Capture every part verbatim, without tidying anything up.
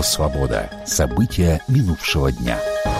Радио «Свобода». События минувшего дня.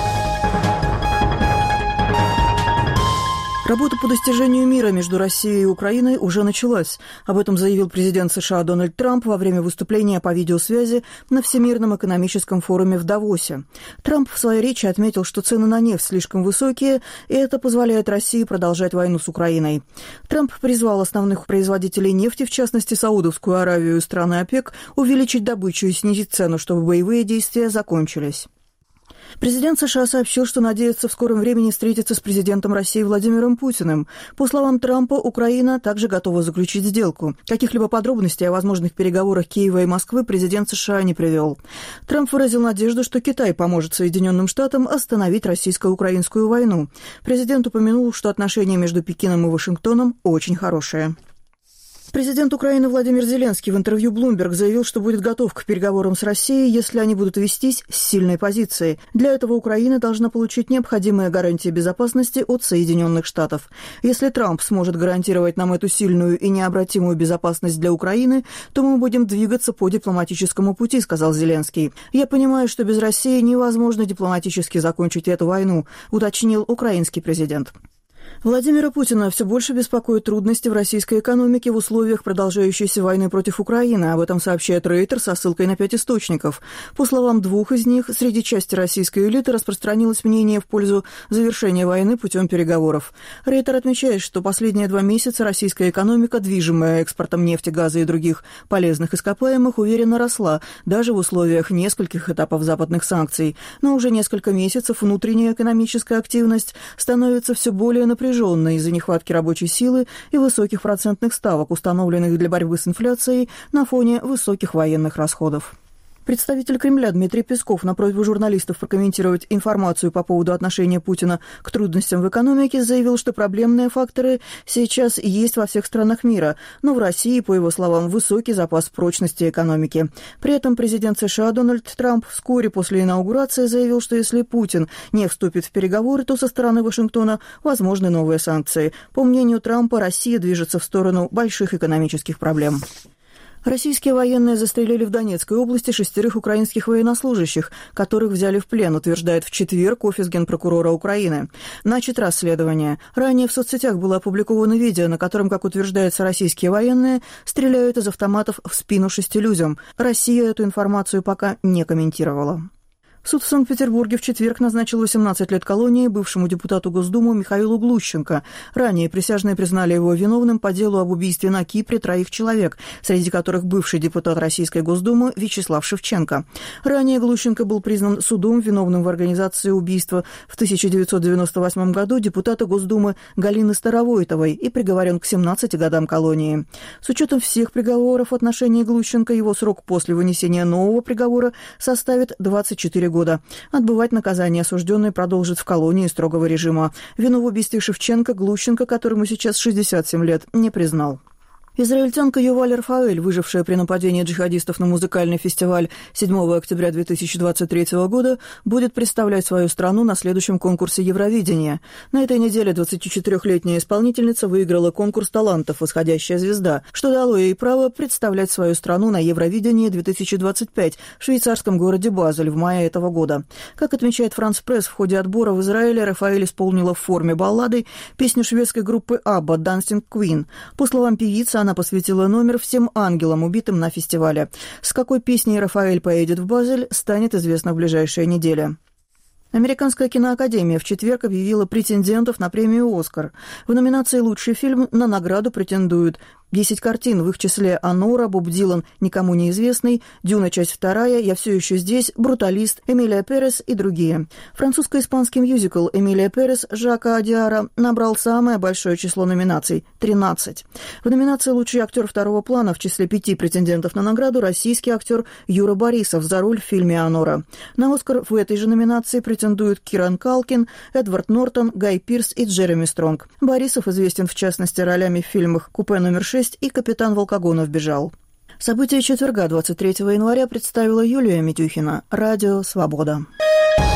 Работа по достижению мира между Россией и Украиной уже началась. Об этом заявил президент США Дональд Трамп во время выступления по видеосвязи на Всемирном экономическом форуме в Давосе. Трамп в своей речи отметил, что цены на нефть слишком высокие, и это позволяет России продолжать войну с Украиной. Трамп призвал основных производителей нефти, в частности Саудовскую Аравию и страны ОПЕК, увеличить добычу и снизить цену, чтобы боевые действия закончились. Президент США сообщил, что надеется в скором времени встретиться с президентом России Владимиром Путиным. По словам Трампа, Украина также готова заключить сделку. Каких-либо подробностей о возможных переговорах Киева и Москвы президент США не привел. Трамп выразил надежду, что Китай поможет Соединенным Штатам остановить российско-украинскую войну. Президент упомянул, что отношения между Пекином и Вашингтоном очень хорошие. Президент Украины Владимир Зеленский в интервью Bloomberg заявил, что будет готов к переговорам с Россией, если они будут вестись с сильной позиции. Для этого Украина должна получить необходимые гарантии безопасности от Соединенных Штатов. Если Трамп сможет гарантировать нам эту сильную и необратимую безопасность для Украины, то мы будем двигаться по дипломатическому пути, сказал Зеленский. Я понимаю, что без России невозможно дипломатически закончить эту войну, уточнил украинский президент. Владимира Путина все больше беспокоят трудности в российской экономике в условиях продолжающейся войны против Украины. Об этом сообщает Рейтер со ссылкой на пять источников. По словам двух из них, среди части российской элиты распространилось мнение в пользу завершения войны путем переговоров. Рейтер отмечает, что последние два месяца российская экономика, движимая экспортом нефти, газа и других полезных ископаемых, уверенно росла, даже в условиях нескольких этапов западных санкций. Но уже несколько месяцев внутренняя экономическая активность становится все более напряженной из-за нехватки рабочей силы и высоких процентных ставок, установленных для борьбы с инфляцией на фоне высоких военных расходов. Представитель Кремля Дмитрий Песков на просьбу журналистов прокомментировать информацию по поводу отношения Путина к трудностям в экономике заявил, что проблемные факторы сейчас есть во всех странах мира, но в России, по его словам, высокий запас прочности экономики. При этом президент США Дональд Трамп вскоре после инаугурации заявил, что если Путин не вступит в переговоры, то со стороны Вашингтона возможны новые санкции. По мнению Трампа, Россия движется в сторону больших экономических проблем. Российские военные застрелили в Донецкой области шестерых украинских военнослужащих, которых взяли в плен, утверждает в четверг офис генпрокурора Украины. Начат расследование. Ранее в соцсетях было опубликовано видео, на котором, как утверждается, российские военные стреляют из автоматов в спину шести людям. Россия эту информацию пока не комментировала. Суд в Санкт-Петербурге в четверг назначил восемнадцать лет колонии бывшему депутату Госдумы Михаилу Глущенко. Ранее присяжные признали его виновным по делу об убийстве на Кипре троих человек, среди которых бывший депутат Российской Госдумы Вячеслав Шевченко. Ранее Глущенко был признан судом виновным в организации убийства в тысяча девятьсот девяносто восьмом году депутата Госдумы Галины Старовойтовой и приговорен к семнадцати годам колонии. С учетом всех приговоров в отношении Глущенко, его срок после вынесения нового приговора составит двадцать четыре года. Отбывать наказание осужденный продолжит в колонии строгого режима. Вину в убийстве Шевченко Глущенко, которому сейчас шестьдесят семь лет, не признал. Израильтянка Юваль Рафаэль, выжившая при нападении джихадистов на музыкальный фестиваль седьмого октября две тысячи двадцать третьего года, будет представлять свою страну на следующем конкурсе Евровидения. На этой неделе двадцатичетырёхлетняя исполнительница выиграла конкурс талантов «Восходящая звезда», что дало ей право представлять свою страну на Евровидении две тысячи двадцать пять в швейцарском городе Базель в мае этого года. Как отмечает Франс Пресс, в ходе отбора в Израиле Рафаэль исполнила в форме баллады песню шведской группы «Абба» «Dancing Queen». По словам певицы, она посвятила номер всем ангелам, убитым на фестивале. С какой песней Рафаэль поедет в Базель, станет известно в ближайшие недели. Американская киноакадемия в четверг объявила претендентов на премию «Оскар». В номинации «Лучший фильм» на награду претендуют десять картин, в их числе «Анора», «Боб Дилан», «Никому неизвестный», «Дюна. Часть вторая», «Я все еще здесь», «Бруталист», «Эмилия Перес» и другие. Французско-испанский мюзикл «Эмилия Перес» Жака Адиара набрал самое большое число номинаций – тринадцать. В номинации «Лучший актер второго плана» в числе пяти претендентов на награду российский актер Юра Борисов за роль в фильме «Анора». На «Оскар» в этой же номинации претендуют Киран Калкин, Эдвард Нортон, Гай Пирс и Джереми Стронг. Борисов известен в частности ролями в фильмах «Купе номер шесть» и «Капитан Волкогонов бежал». События четверга, двадцать третьего января, представила Юлия Митюхина. Радио «Свобода».